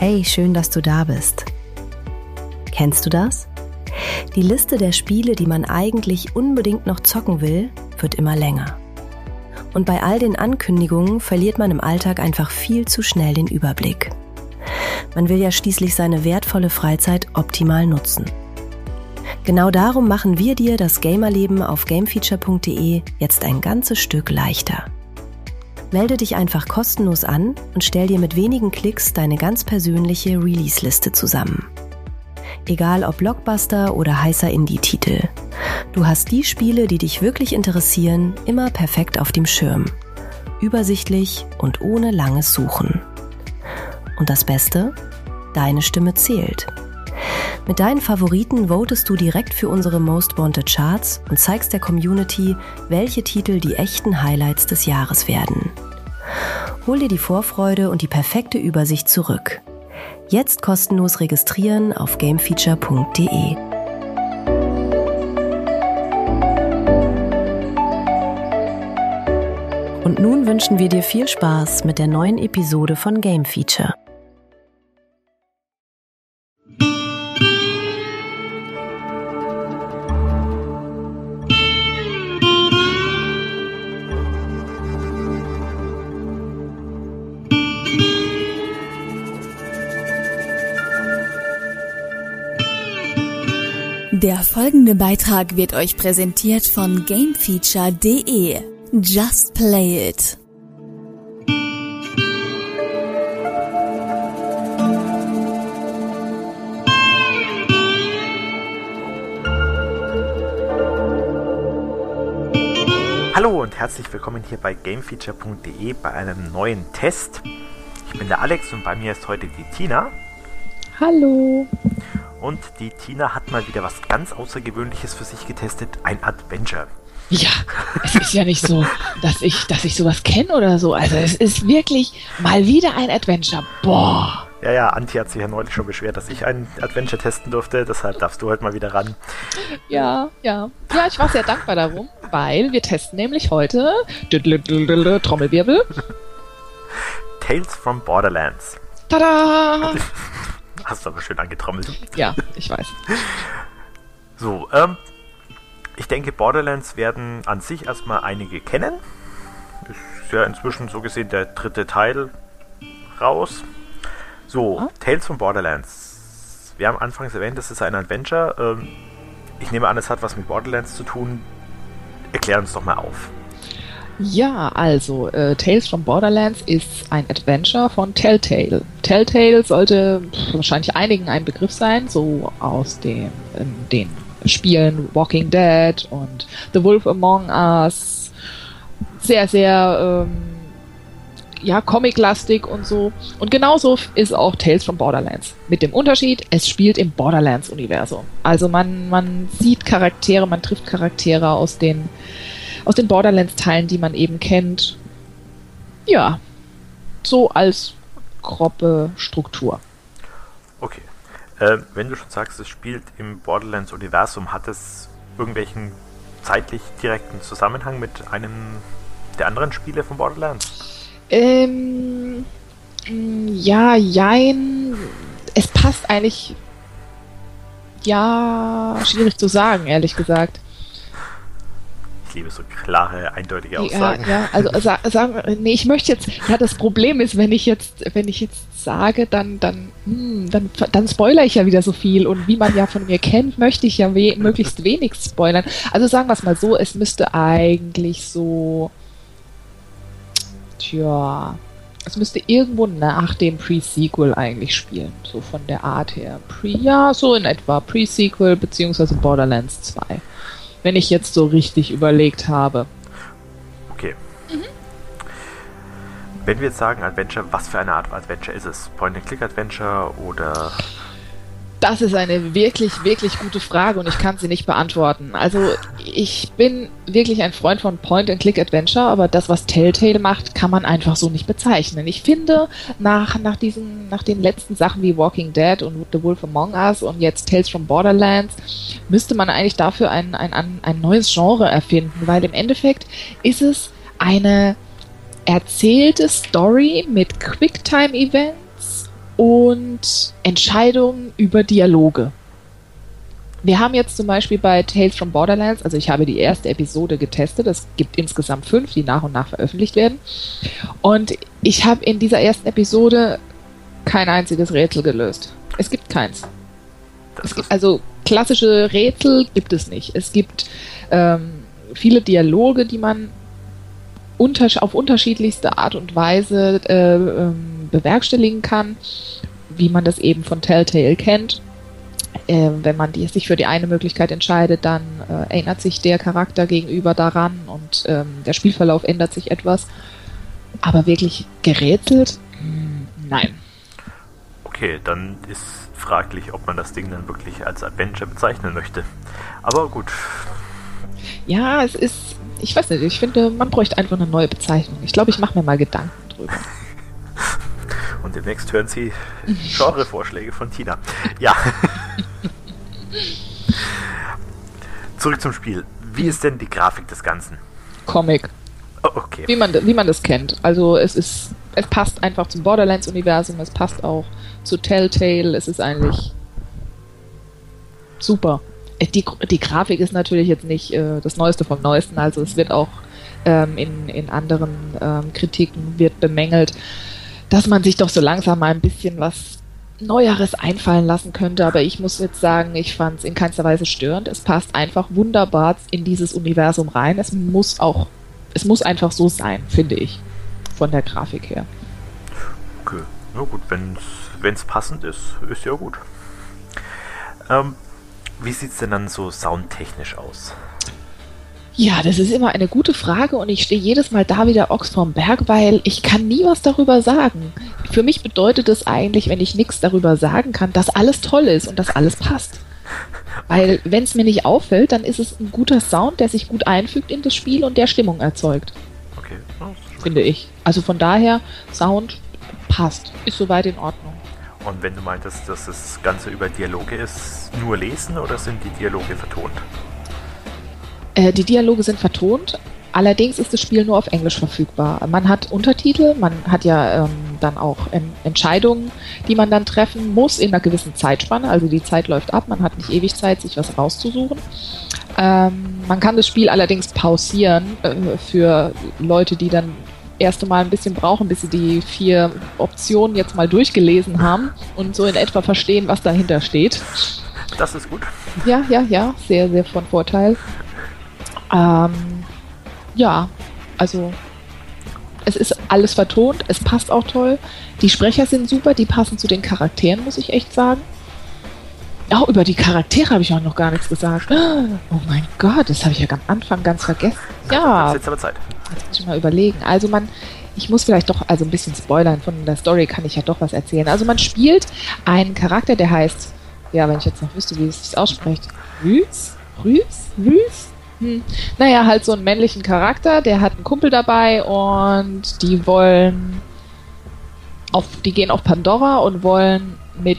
Hey, schön, dass du da bist. Kennst du das? Die Liste der Spiele, die man eigentlich unbedingt noch zocken will, wird immer länger. Und bei all den Ankündigungen verliert man im Alltag einfach viel zu schnell den Überblick. Man will ja schließlich seine wertvolle Freizeit optimal nutzen. Genau darum machen wir dir das Gamerleben auf gamefeature.de jetzt ein ganzes Stück leichter. Melde dich einfach kostenlos an und stell dir mit wenigen Klicks deine ganz persönliche Release-Liste zusammen. Egal ob Blockbuster oder heißer Indie-Titel. Du hast die Spiele, die dich wirklich interessieren, immer perfekt auf dem Schirm. Übersichtlich und ohne langes Suchen. Und das Beste? Deine Stimme zählt. Mit deinen Favoriten votest du direkt für unsere Most Wanted Charts und zeigst der Community, welche Titel die echten Highlights des Jahres werden. Hol dir die Vorfreude und die perfekte Übersicht zurück. Jetzt kostenlos registrieren auf gamefeature.de. Und nun wünschen wir dir viel Spaß mit der neuen Episode von Game Feature. Der folgende Beitrag wird euch präsentiert von gamefeature.de. Just play it. Hallo und herzlich willkommen hier bei gamefeature.de bei einem neuen Test. Ich bin der Alex und bei mir ist heute die Tina. Hallo. Und die Tina hat mal wieder was ganz Außergewöhnliches für sich getestet, ein Adventure. Ja, es ist ja nicht so, dass ich sowas kenne oder so. Also es ist wirklich mal wieder ein Adventure. Boah. Ja, Antje hat sich ja neulich schon beschwert, dass ich ein Adventure testen durfte, deshalb darfst du heute mal wieder ran. Ja, ich war sehr dankbar darum, weil wir testen nämlich heute Trommelwirbel. Tales from Borderlands. Tada! Hast du aber schön angetrommelt. Ja, ich weiß. So, ich denke, Borderlands werden an sich erstmal einige kennen. Ist ja inzwischen so gesehen der 3. Teil raus. So, Tales from Borderlands. Wir haben anfangs erwähnt, das ist ein Adventure. Ich nehme an, es hat was mit Borderlands zu tun. Erklär uns doch mal auf. Ja, also Tales from Borderlands ist ein Adventure von Telltale. Telltale sollte wahrscheinlich einigen ein Begriff sein, so aus den Spielen Walking Dead und The Wolf Among Us. Sehr, sehr comic-lastig und so. Und genauso ist auch Tales from Borderlands. Mit dem Unterschied, es spielt im Borderlands-Universum. Also man sieht Charaktere, man trifft Charaktere aus den Borderlands-Teilen, die man eben kennt. Ja, so als grobe Struktur. Okay. Wenn du schon sagst, es spielt im Borderlands-Universum, hat es irgendwelchen zeitlich direkten Zusammenhang mit einem der anderen Spiele von Borderlands? Ja, jein. Es passt eigentlich... Ja, schwierig zu sagen, ehrlich gesagt. Ich liebe so klare, eindeutige Aussagen. Ja, also ich möchte jetzt, das Problem ist, wenn ich jetzt sage, dann spoilere ich ja wieder so viel und wie man ja von mir kennt, möchte ich ja möglichst wenig spoilern. Also sagen wir es mal so, es müsste eigentlich so, es müsste irgendwo nach dem Pre-Sequel eigentlich spielen, so von der Art her. So in etwa Pre-Sequel beziehungsweise Borderlands 2. Wenn ich jetzt so richtig überlegt habe. Okay. Wenn wir jetzt sagen Adventure, was für eine Art Adventure ist es? Point-and-Click-Adventure oder... Das ist eine wirklich, wirklich gute Frage und ich kann sie nicht beantworten. Also ich bin wirklich ein Freund von Point-and-Click-Adventure, aber das, was Telltale macht, kann man einfach so nicht bezeichnen. Ich finde, nach den letzten Sachen wie Walking Dead und The Wolf Among Us und jetzt Tales from Borderlands müsste man eigentlich dafür ein neues Genre erfinden, weil im Endeffekt ist es eine erzählte Story mit Quicktime-Events und Entscheidungen über Dialoge. Wir haben jetzt zum Beispiel bei Tales from Borderlands, also ich habe die erste Episode getestet, es gibt insgesamt 5, die nach und nach veröffentlicht werden. Und ich habe in dieser ersten Episode kein einziges Rätsel gelöst. Es gibt keins. Also klassische Rätsel gibt es nicht. Es gibt viele Dialoge, die man auf unterschiedlichste Art und Weise bewerkstelligen kann, wie man das eben von Telltale kennt. Wenn man sich für die eine Möglichkeit entscheidet, dann erinnert sich der Charakter gegenüber daran und der Spielverlauf ändert sich etwas. Aber wirklich gerätselt? Nein. Okay, dann ist fraglich, ob man das Ding dann wirklich als Adventure bezeichnen möchte. Aber gut. Ja, es ist, ich weiß nicht, ich finde, man bräuchte einfach eine neue Bezeichnung. Ich glaube, ich mache mir mal Gedanken drüber. Und demnächst hören Sie Genrevorschläge von Tina. Ja. Zurück zum Spiel. Wie ist denn die Grafik des Ganzen? Comic. Oh, okay. Wie man das kennt. Also es passt einfach zum Borderlands-Universum, es passt auch zu Telltale, es ist eigentlich super. Die Grafik ist natürlich jetzt nicht das Neueste vom Neuesten, also es wird auch in anderen Kritiken wird bemängelt, dass man sich doch so langsam mal ein bisschen was Neueres einfallen lassen könnte, aber ich muss jetzt sagen, ich fand es in keinster Weise störend. Es passt einfach wunderbar in dieses Universum rein. Es muss einfach so sein, finde ich, von der Grafik her. Okay, na gut, wenn es passend ist ja gut. Wie sieht es denn dann so soundtechnisch aus? Ja, das ist immer eine gute Frage und ich stehe jedes Mal da wie der Ochs vorm Berg, weil ich kann nie was darüber sagen. Für mich bedeutet es eigentlich, wenn ich nichts darüber sagen kann, dass alles toll ist und dass alles passt. Weil wenn es mir nicht auffällt, dann ist es ein guter Sound, der sich gut einfügt in das Spiel und der Stimmung erzeugt. Okay. Finde ich. Also von daher, Sound passt, ist soweit in Ordnung. Und wenn du meintest, dass das Ganze über Dialoge ist, nur lesen oder sind die Dialoge vertont? Die Dialoge sind vertont, allerdings ist das Spiel nur auf Englisch verfügbar. Man hat Untertitel, man hat ja dann auch Entscheidungen, die man dann treffen muss in einer gewissen Zeitspanne. Also die Zeit läuft ab, man hat nicht ewig Zeit, sich was rauszusuchen. Man kann das Spiel allerdings pausieren für Leute, die dann erste Mal ein bisschen brauchen, bis sie die 4 Optionen jetzt mal durchgelesen haben und so in etwa verstehen, was dahinter steht. Das ist gut. Ja, sehr, sehr von Vorteil. Ja, also es ist alles vertont, es passt auch toll. Die Sprecher sind super, die passen zu den Charakteren, muss ich echt sagen. Auch über die Charaktere habe ich auch noch gar nichts gesagt. Oh mein Gott, das habe ich ja am Anfang ganz vergessen. Ja, das ist jetzt aber Zeit. Jetzt muss ich mal überlegen. Also ich muss vielleicht doch, also ein bisschen spoilern, von der Story kann ich ja doch was erzählen. Also man spielt einen Charakter, der heißt, ja, wenn ich jetzt noch wüsste, wie es sich ausspricht, Rhys? Naja, halt so einen männlichen Charakter, der hat einen Kumpel dabei und die gehen auf Pandora und wollen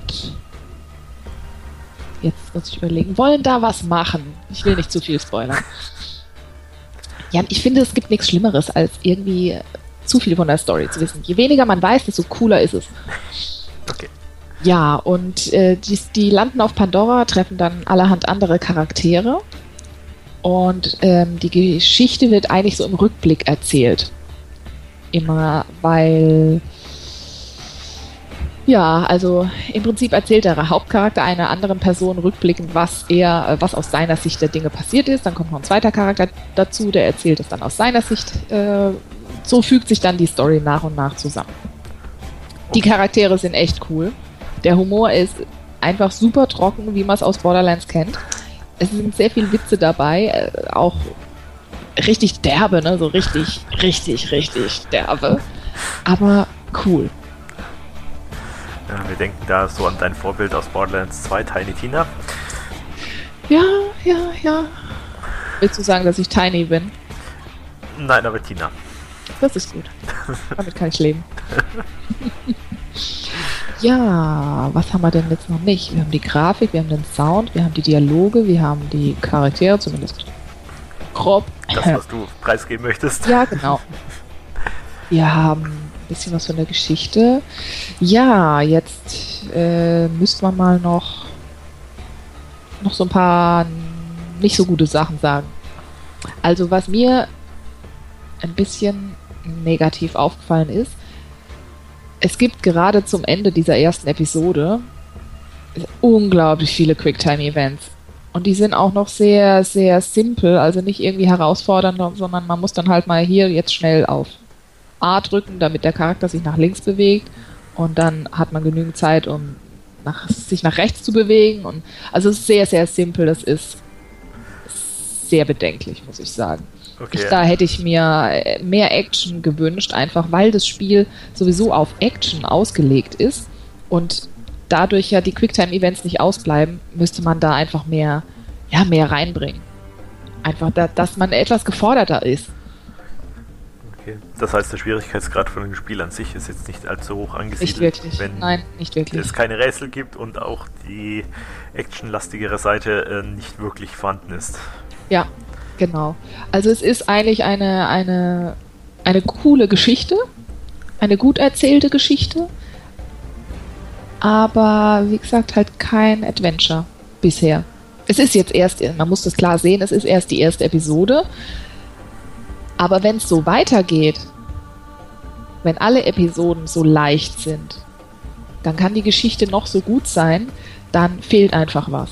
jetzt muss ich überlegen, wollen da was machen. Ich will nicht zu viel spoilern. Ja, ich finde, es gibt nichts Schlimmeres, als irgendwie zu viel von der Story zu wissen. Je weniger man weiß, desto cooler ist es. Okay. Ja, und die landen auf Pandora, treffen dann allerhand andere Charaktere. Und die Geschichte wird eigentlich so im Rückblick erzählt. Immer, weil ja, also im Prinzip erzählt der Hauptcharakter einer anderen Person rückblickend, was aus seiner Sicht der Dinge passiert ist. Dann kommt noch ein zweiter Charakter dazu, der erzählt es dann aus seiner Sicht. So fügt sich dann die Story nach und nach zusammen. Die Charaktere sind echt cool. Der Humor ist einfach super trocken, wie man es aus Borderlands kennt. Es sind sehr viele Witze dabei, auch richtig derbe, ne? So richtig derbe. Aber cool. Ja, wir denken da so an dein Vorbild aus Borderlands 2, Tiny Tina. Ja. Willst du sagen, dass ich Tiny bin? Nein, aber Tina. Das ist gut. Damit kann ich leben. Ja, was haben wir denn jetzt noch nicht? Wir haben die Grafik, wir haben den Sound, wir haben die Dialoge, wir haben die Charaktere, zumindest grob. Das, was du preisgeben möchtest. Ja, genau. Wir haben ein bisschen was von der Geschichte. Ja, jetzt müsste man mal noch so ein paar nicht so gute Sachen sagen. Also was mir ein bisschen negativ aufgefallen ist, es gibt gerade zum Ende dieser ersten Episode unglaublich viele Quicktime-Events. Und die sind auch noch sehr, sehr simpel, also nicht irgendwie herausfordernd, sondern man muss dann halt mal hier jetzt schnell auf A drücken, damit der Charakter sich nach links bewegt und dann hat man genügend Zeit, um sich nach rechts zu bewegen. Und also es ist sehr, sehr simpel, das ist sehr bedenklich, muss ich sagen. Okay. Da hätte ich mir mehr Action gewünscht, einfach weil das Spiel sowieso auf Action ausgelegt ist und dadurch ja die Quicktime-Events nicht ausbleiben, müsste man da einfach mehr reinbringen. Einfach, dass man etwas geforderter ist. Okay. Das heißt, der Schwierigkeitsgrad von dem Spiel an sich ist jetzt nicht allzu hoch angesiedelt. Nicht wirklich. Wenn Nein, nicht wirklich. es keine Rätsel gibt und auch die actionlastigere Seite nicht wirklich vorhanden ist. Ja, genau. Also es ist eigentlich eine coole Geschichte, eine gut erzählte Geschichte, aber wie gesagt halt kein Adventure bisher. Es ist jetzt erst, man muss das klar sehen, es ist erst die erste Episode, aber wenn es so weitergeht, wenn alle Episoden so leicht sind, dann kann die Geschichte noch so gut sein, dann fehlt einfach was.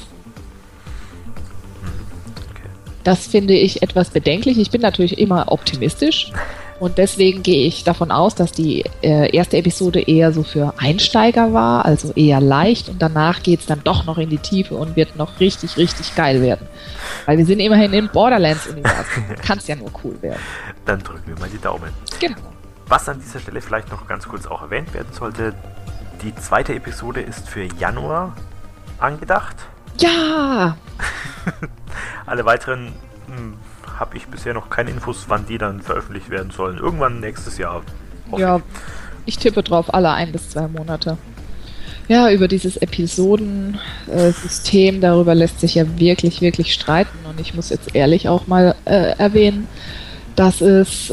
Das finde ich etwas bedenklich. Ich bin natürlich immer optimistisch und deswegen gehe ich davon aus, dass die erste Episode eher so für Einsteiger war, also eher leicht und danach geht es dann doch noch in die Tiefe und wird noch richtig, richtig geil werden. Weil wir sind immerhin im Borderlands-Universum. Kann es ja nur cool werden. Dann drücken wir mal die Daumen. Genau. Was an dieser Stelle vielleicht noch ganz kurz auch erwähnt werden sollte, die zweite Episode ist für Januar angedacht. Ja! Alle weiteren habe ich bisher noch keine Infos, wann die dann veröffentlicht werden sollen. Irgendwann nächstes Jahr. Ja, ich tippe drauf, alle 1 bis 2 Monate. Ja, über dieses Episodensystem, darüber lässt sich ja wirklich, wirklich streiten. Und ich muss jetzt ehrlich auch mal erwähnen, dass es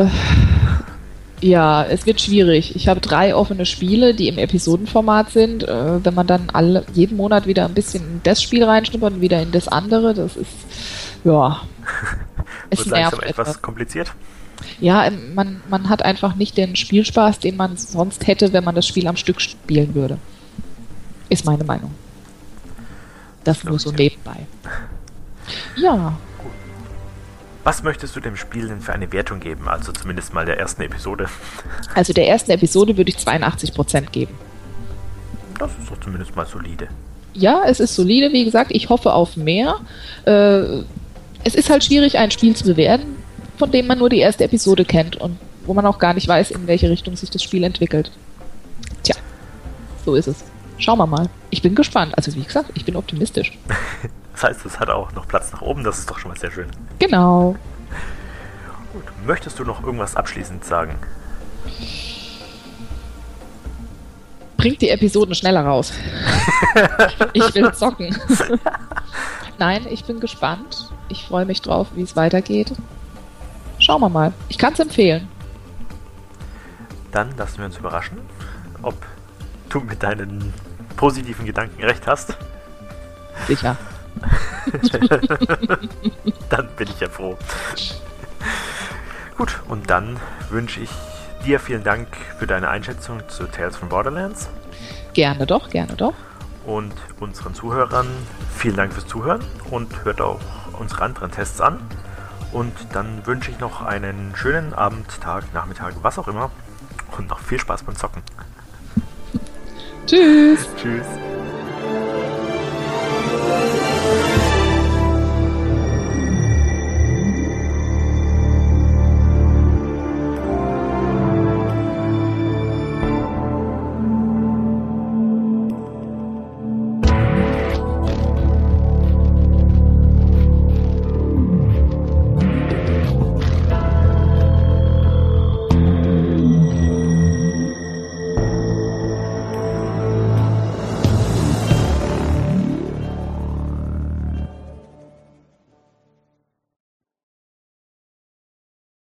wird schwierig. Ich habe 3 offene Spiele, die im Episodenformat sind. Wenn man dann jeden Monat wieder ein bisschen in das Spiel reinschnuppert und wieder in das andere, das ist, es nervt etwas kompliziert. Ja, man hat einfach nicht den Spielspaß, den man sonst hätte, wenn man das Spiel am Stück spielen würde. Ist meine Meinung. Das nur so nebenbei. Ja. Was möchtest du dem Spiel denn für eine Wertung geben? Also zumindest mal der ersten Episode. Also der ersten Episode würde ich 82% geben. Das ist doch zumindest mal solide. Ja, es ist solide, wie gesagt. Ich hoffe auf mehr. Es ist halt schwierig, ein Spiel zu bewerten, von dem man nur die erste Episode kennt und wo man auch gar nicht weiß, in welche Richtung sich das Spiel entwickelt. Tja, so ist es. Schauen wir mal. Ich bin gespannt. Also wie gesagt, ich bin optimistisch. Das heißt, es hat auch noch Platz nach oben, das ist doch schon mal sehr schön. Genau. Gut. Möchtest du noch irgendwas abschließend sagen? Bringt die Episoden schneller raus. Ich will zocken. Nein, ich bin gespannt. Ich freue mich drauf, wie es weitergeht. Schauen wir mal. Ich kann es empfehlen. Dann lassen wir uns überraschen, ob du mit deinen positiven Gedanken recht hast. Sicher. Dann bin ich ja froh. Gut, und dann wünsche ich dir vielen Dank für deine Einschätzung zu Tales from Borderlands. Gerne doch, gerne doch. Und unseren Zuhörern vielen Dank fürs Zuhören und hört auch unsere anderen Tests an. Und dann wünsche ich noch einen schönen Abend, Tag, Nachmittag, was auch immer. Und noch viel Spaß beim Zocken. Tschüss. Tschüss.